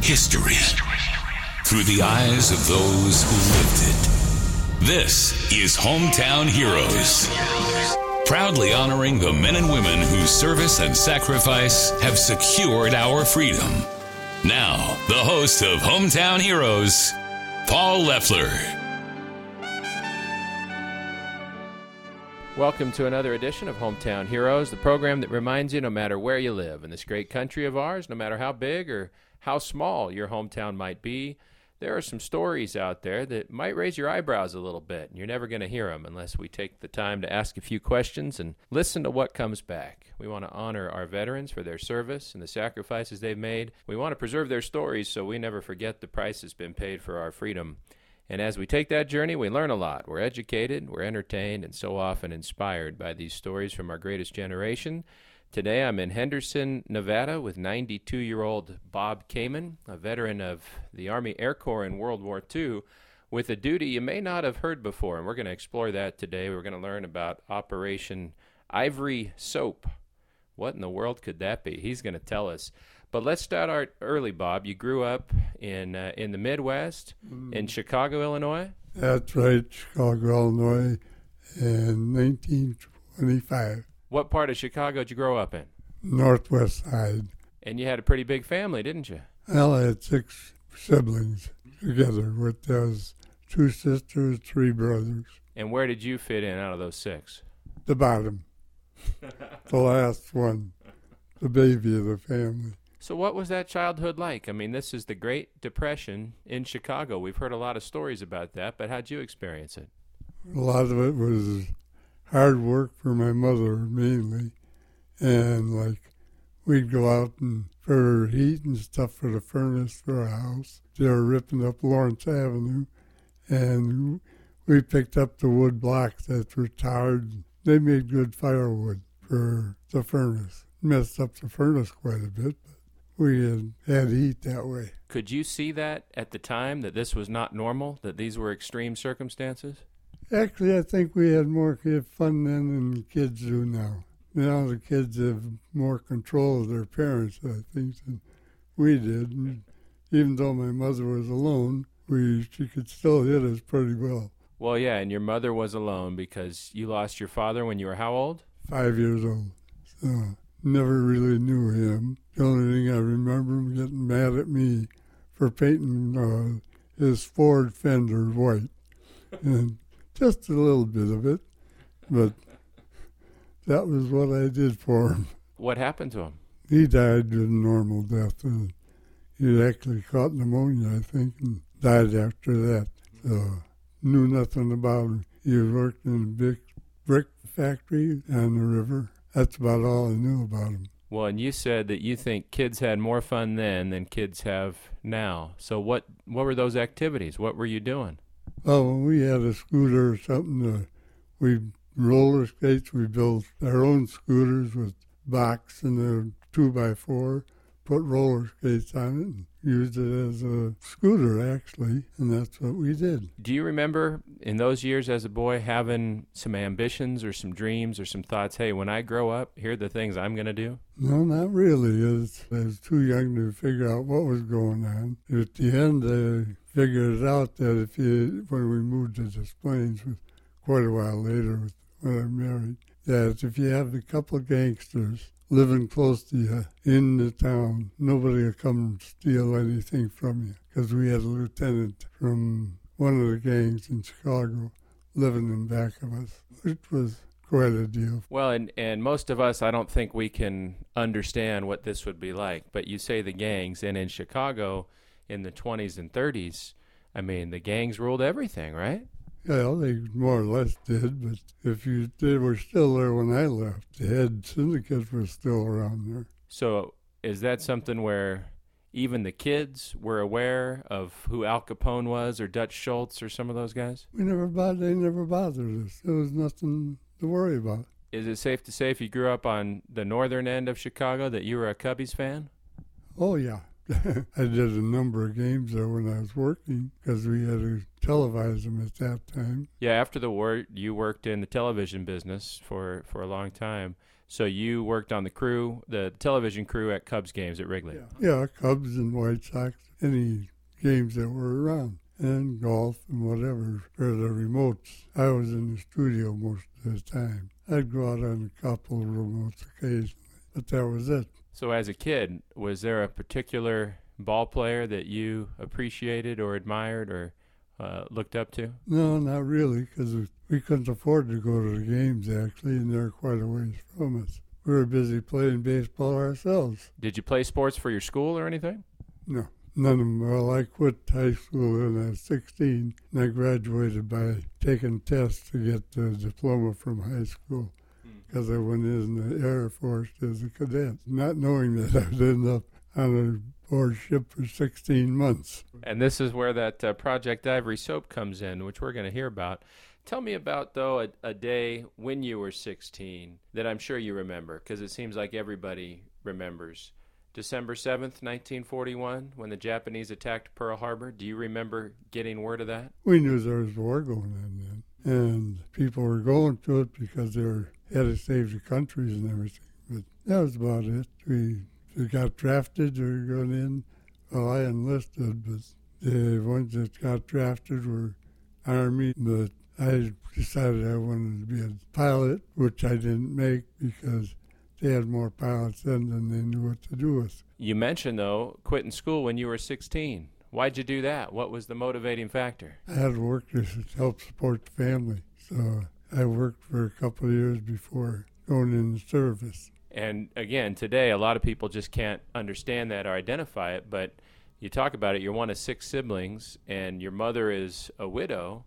History through the eyes of those who lived it. This is Hometown Heroes. Proudly honoring the men and women whose service and sacrifice have secured our freedom. Now, the host of Hometown Heroes, Paul Leffler. Welcome to another edition of Hometown Heroes, the program that reminds you no matter where you live in this great country of ours, no matter how big or how small your hometown might be, there are some stories out there that might raise your eyebrows a little bit, and you're never going to hear them unless we take the time to ask a few questions and listen to what comes back. We want to honor our veterans for their service and the sacrifices they've made. We want to preserve their stories so we never forget the price that's been paid for our freedom. And as we take that journey, we learn a lot. We're educated, we're entertained, and so often inspired by these stories from our greatest generation. Today I'm in Henderson, Nevada with 92-year-old Bob Kamen, a veteran of the Army Air Corps in World War II, with a duty you may not have heard before. And we're going to explore that today. We're going to learn about Operation Ivory Soap. What in the world could that be? He's going to tell us. But let's start out early, Bob. You grew up in the Midwest, in Chicago, Illinois? That's right, Chicago, Illinois, in 1925. What part of Chicago did you grow up in? Northwest side. And you had a pretty big family, didn't you? Well, I had 6 siblings together, with those 2 sisters, 3 brothers. And where did you fit in out of those 6? The bottom. The last one. The baby of the family. So what was that childhood like? I mean, this is the Great Depression in Chicago. We've heard a lot of stories about that, but how'd you experience it? A lot of it was hard work for my mother, mainly. And, we'd go out and for heat and stuff for the furnace for our house. They were ripping up Lawrence Avenue, and we picked up the wood blocks that were tarred. They made good firewood for the furnace. Messed up the furnace quite a bit, but we had heat that way. Could you see that at the time, that this was not normal, that these were extreme circumstances? Actually, I think we had more fun then than kids do now. Now the kids have more control of their parents, I think, than we did. And even though my mother was alone, she could still hit us pretty well. Well, yeah, and your mother was alone because you lost your father when you were how old? 5 years old. So never really knew him. The only thing I remember him getting mad at me for painting his Ford fender white. And just a little bit of it, but that was what I did for him. What happened to him? He died a normal death. He actually caught pneumonia, I think, and died after that. So knew nothing about him. He worked in a big brick factory on the river. That's about all I knew about him. Well, and you said that you think kids had more fun then than kids have now. So what were those activities? What were you doing? Oh, when we had a scooter or something, we roller skates. We built our own scooters with box and a 2x4, put roller skates on it, and used it as a scooter, actually, and that's what we did. Do you remember in those years as a boy having some ambitions or some dreams or some thoughts, hey, when I grow up, here are the things I'm going to do? No, not really. I was too young to figure out what was going on. At the end, I figured out that when we moved to Des Plaines, quite a while later when I married, that if you have a couple of gangsters living close to you in the town, nobody will come and steal anything from you. Because we had a lieutenant from one of the gangs in Chicago living in back of us, which was quite a deal. Well, and most of us, I don't think we can understand what this would be like. But you say the gangs, and in Chicago in the 20s and 30s, I mean, the gangs ruled everything, right? Yeah, they more or less did, but they were still there when I left. The head syndicate was still around there. So is that something where even the kids were aware of who Al Capone was or Dutch Schultz or some of those guys? They never bothered us. There was nothing to worry about. Is it safe to say if you grew up on the northern end of Chicago that you were a Cubbies fan? Oh, yeah. I did a number of games there when I was working because we had to televise them at that time. Yeah, after the war, you worked in the television business for a long time. So you worked on the crew, the television crew at Cubs games at Wrigley. Yeah, Cubs and White Sox, any games that were around, and golf and whatever for the remotes. I was in the studio most of the time. I'd go out on a couple of remotes occasionally, but that was it. So as a kid, was there a particular ball player that you appreciated or admired or looked up to? No, not really, because we couldn't afford to go to the games, actually, and they're quite a ways from us. We were busy playing baseball ourselves. Did you play sports for your school or anything? No, none of them. Well, I quit high school when I was 16, and I graduated by taking tests to get the diploma from high school, because I went in the Air Force as a cadet, not knowing that I would end up on a board ship for 16 months. And this is where that Project Ivory Soap comes in, which we're going to hear about. Tell me about, though, a day when you were 16 that I'm sure you remember, because it seems like everybody remembers. December 7th, 1941, when the Japanese attacked Pearl Harbor. Do you remember getting word of that? We knew there was war going on then, and people were going to it because they had to save the countries and everything. But that was about it. We got drafted or going in. Well, I enlisted, but the ones that got drafted were Army. But I decided I wanted to be a pilot, which I didn't make because they had more pilots then than they knew what to do with. You mentioned, though, quitting school when you were 16. Why'd you do that? What was the motivating factor? I had to work to help support the family, so I worked for a couple of years before going in the service. And again, today, a lot of people just can't understand that or identify it, but you talk about it, you're one of 6 siblings, and your mother is a widow,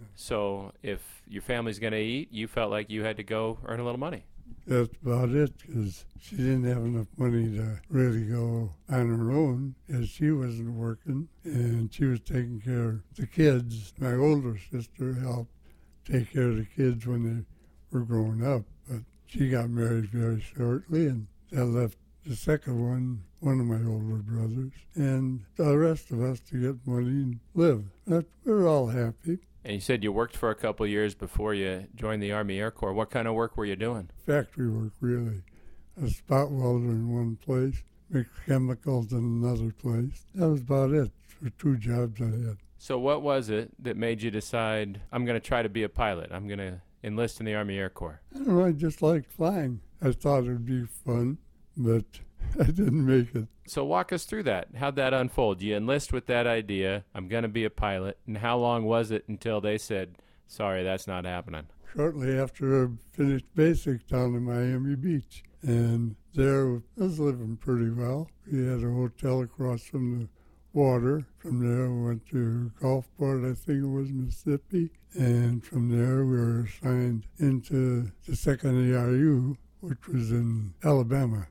so if your family's going to eat, you felt like you had to go earn a little money. That's about it, because she didn't have enough money to really go on her own, as she wasn't working, and she was taking care of the kids. My older sister helped take care of the kids when they were growing up, but she got married very shortly, and that left the second one of my older brothers, and the rest of us to get money and live. But we're all happy. And you said you worked for a couple of years before you joined the Army Air Corps. What kind of work were you doing? Factory work, really. A spot welder in one place, mixed chemicals in another place. That was about it for 2 jobs I had. So what was it that made you decide, I'm going to try to be a pilot? I'm going to enlist in the Army Air Corps? I don't know, I just liked flying. I thought it would be fun, but I didn't make it. So walk us through that. How'd that unfold? You enlist with that idea, I'm going to be a pilot, and how long was it until they said, sorry, that's not happening? Shortly after I finished basic down in Miami Beach, and there I was living pretty well. We had a hotel across from the water. From there we went to Gulfport, I think it was, Mississippi, and from there we were assigned into the 2nd ARU, which was in Alabama,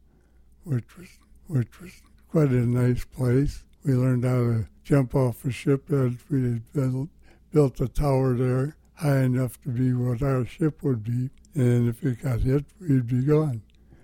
which was quite a nice place. We learned how to jump off a ship as we had built a tower there high enough to be what our ship would be, and if it got hit, we'd be gone.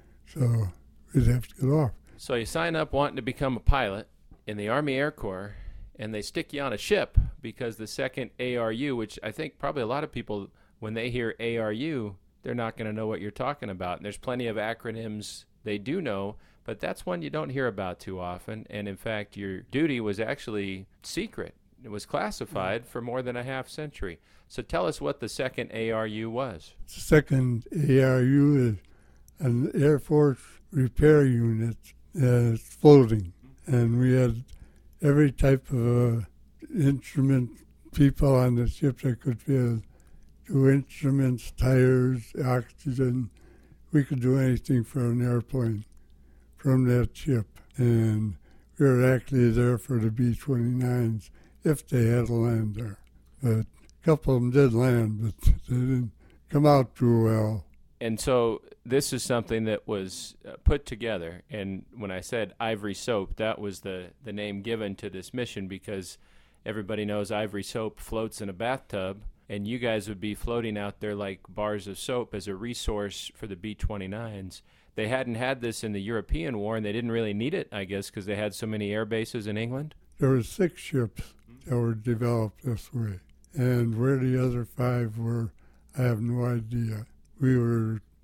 So we'd have to get off. So you sign up wanting to become a pilot in the Army Air Corps, and they stick you on a ship because the 2nd ARU, which I think probably a lot of people, when they hear ARU, they're not going to know what you're talking about. And there's plenty of acronyms they do know, but that's one you don't hear about too often. And in fact, your duty was actually secret. It was classified for more than a half century. So tell us what the 2nd ARU was. The 2nd ARU is an Air Force repair unit that's floating. And we had every type of instrument, people on the ship that could do instruments, tires, oxygen. We could do anything for an airplane from that ship. And we were actually there for the B-29s if they had to land there. But a couple of them did land, but they didn't come out too well. And so this is something that was put together. And when I said Ivory Soap, that was the name given to this mission because everybody knows Ivory Soap floats in a bathtub, and you guys would be floating out there like bars of soap as a resource for the B-29s. They hadn't had this in the European War, and they didn't really need it, I guess, because they had so many air bases in England. There were 6 ships that were developed this way. And where the other 5 were, I have no idea. We were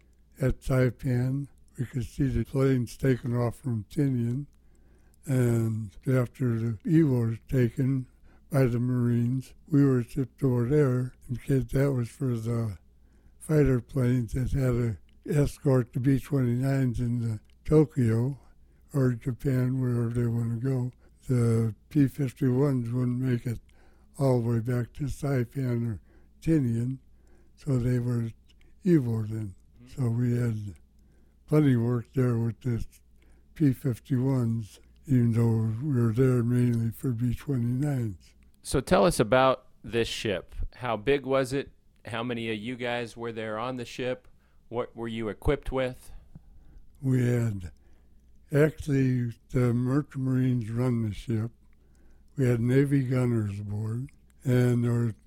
at Saipan. We could see the planes taken off from Tinian. And after the Evo was taken by the Marines, we were shipped over there in case that was for the fighter planes that had to escort the B-29s into Tokyo or Japan, wherever they want to go. The P-51s wouldn't make it all the way back to Saipan or Tinian, so they were Evo then. So we had plenty of work there with the P-51s, even though we were there mainly for B-29s. So tell us about this ship. How big was it? How many of you guys were there on the ship? What were you equipped with? We had, actually, the Merchant Marines run the ship. We had Navy gunners aboard, and there were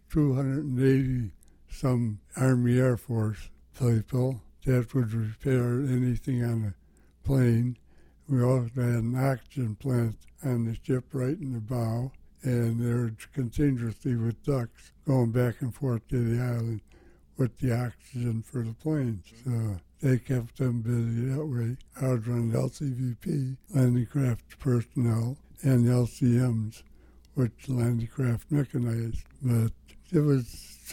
280-some Army Air Force people that would repair anything on the plane. We also had an oxygen plant on the ship right in the bow, and they were continuously with ducts going back and forth to the island with the oxygen for the planes. So they kept them busy that way. I would run LCVP, landing craft personnel, and LCMs, which landing craft mechanized. But it was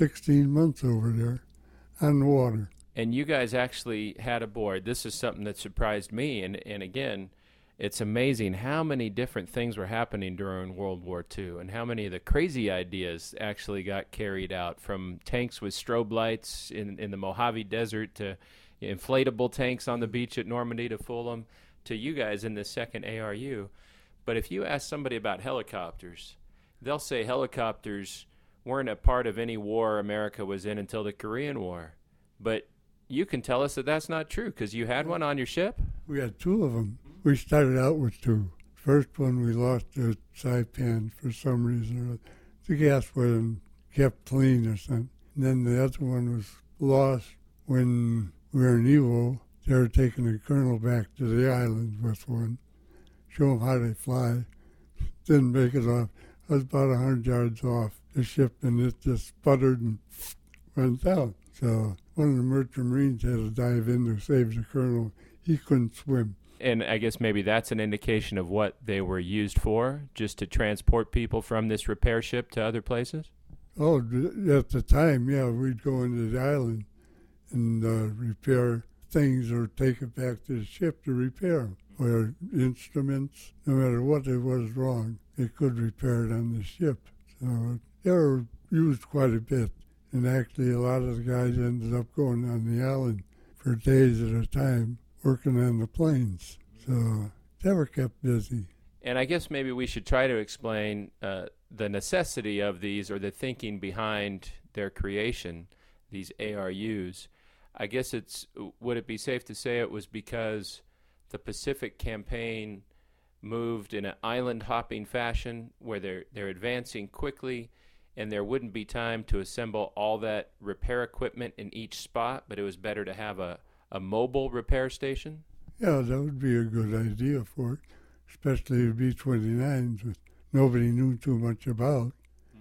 16 months over there on the water. And you guys actually had aboard, this is something that surprised me, and again, it's amazing how many different things were happening during World War II and how many of the crazy ideas actually got carried out, from tanks with strobe lights in the Mojave Desert to inflatable tanks on the beach at Normandy to fool them, to you guys in the second ARU. But if you ask somebody about helicopters, they'll say helicopters weren't a part of any war America was in until the Korean War. But you can tell us that that's not true because you had one on your ship? We had two of them. We started out with two. First one we lost at Saipan for some reason. The gas wasn't kept clean or something. And then the other one was lost when we were in Evo. They were taking the colonel back to the island with one, show them how they fly. Didn't make it off. I was about 100 yards off the ship, and it just sputtered and went down. So one of the Merchant Marines had to dive in to save the colonel. He couldn't swim. And I guess maybe that's an indication of what they were used for, just to transport people from this repair ship to other places? Oh, at the time, yeah, we'd go into the island and repair things or take it back to the ship to repair them. Or instruments, no matter what it was wrong, they could repair it on the ship. So they were used quite a bit. And actually, a lot of the guys ended up going on the island for days at a time, working on the planes. So they were kept busy. And I guess maybe we should try to explain the necessity of these, or the thinking behind their creation, these ARUs. I guess would it be safe to say it was because the Pacific Campaign moved in an island-hopping fashion where they're advancing quickly, and there wouldn't be time to assemble all that repair equipment in each spot, but it was better to have a mobile repair station? Yeah, that would be a good idea for it, especially the B-29s, which nobody knew too much about.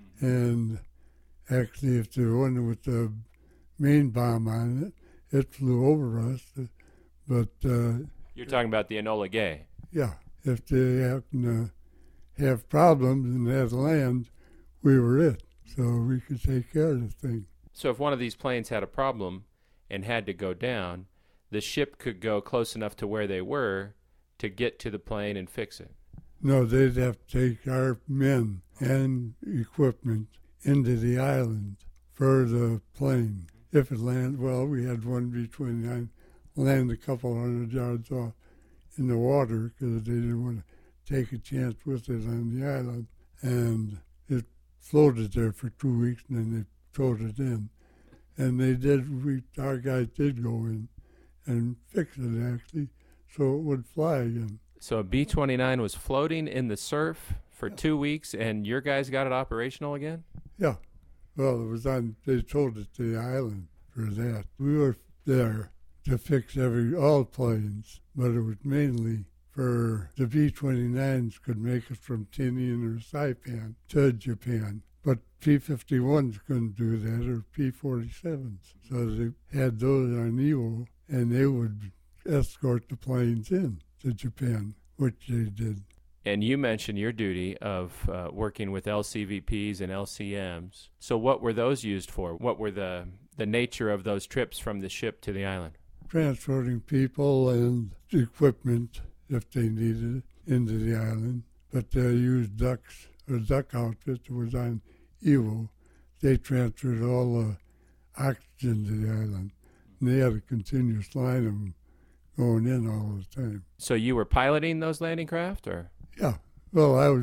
And actually, if the one with the main bomb on it, it flew over us. But you're talking about the Enola Gay? Yeah. If they happen to have problems and had to land, we were it. So we could take care of the thing. So if one of these planes had a problem and had to go down, the ship could go close enough to where they were to get to the plane and fix it? No, they'd have to take our men and equipment into the island for the plane. If it landed, well, we had one B-29 land a couple 100 yards off in the water because they didn't want to take a chance with it on the island. And it floated there for 2 weeks, and then they towed it in. And they did, our guys did go in and fix it, actually, so it would fly again. So a B-29 was floating in the surf for 2 weeks, and your guys got it operational again? Yeah. Well, it was they towed it to the island for that. We were there to fix all planes, but it was mainly for the B-29s could make it from Tinian or Saipan to Japan. But P-51s couldn't do that, or P-47s. So they had those on Evo, and they would escort the planes in to Japan, which they did. And you mentioned your duty of working with LCVPs and LCMs. So what were those used for? What were the nature of those trips from the ship to the island? Transporting people and equipment, if they needed it, into the island. But they used ducks, a duck outfit that was on Iwo. They transferred all the oxygen to the island. And they had a continuous line of them going in all the time. So you were piloting those landing craft, or? Yeah. Well, I was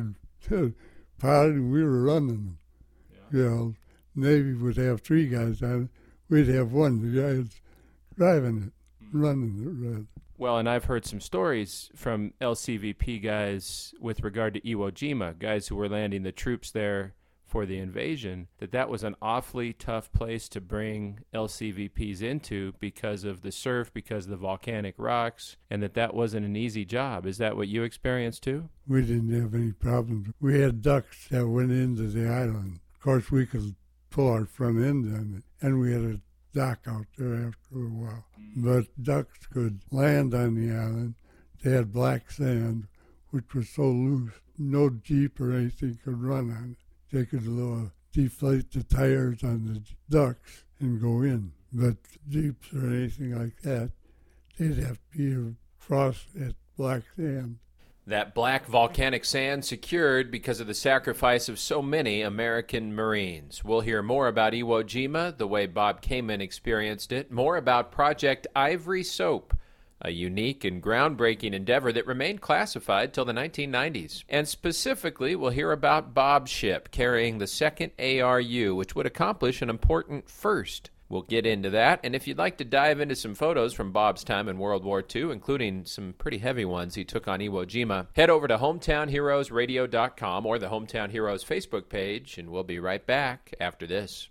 piloting, we were running them. Yeah. You know, Navy would have 3 guys on it. We'd have one, the guy that's driving it, running it, rather. Well, and I've heard some stories from LCVP guys with regard to Iwo Jima, guys who were landing the troops there for the invasion, that was an awfully tough place to bring LCVPs into because of the surf, because of the volcanic rocks, and that wasn't an easy job. Is that what you experienced too? We didn't have any problems. We had ducks that went into the island. Of course, we could pull our front end on it, and we had a dock out there after a while. But ducks could land on the island. They had black sand, which was so loose, no Jeep or anything could run on it. They could deflate the tires on the ducks and go in. But Jeeps or anything like that, they'd have to be across that black sand. That black volcanic sand secured because of the sacrifice of so many American Marines. We'll hear more about Iwo Jima, the way Bob Kamen experienced it, more about Project Ivory Soap, a unique and groundbreaking endeavor that remained classified till the 1990s. And specifically, we'll hear about Bob's ship carrying the second ARU, which would accomplish an important first. We'll get into that, and if you'd like to dive into some photos from Bob's time in World War II, including some pretty heavy ones he took on Iwo Jima, head over to HometownHeroesRadio.com or the Hometown Heroes Facebook page, and we'll be right back after this.